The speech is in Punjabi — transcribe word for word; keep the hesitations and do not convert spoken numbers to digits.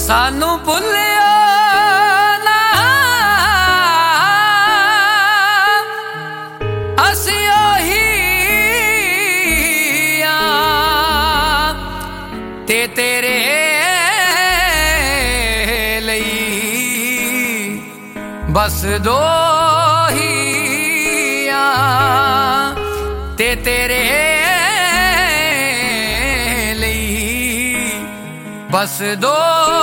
सानू भुल्लियो ना असी ओही आ ते तेरे लई बस दो ही आ ते तेरे लई बस दो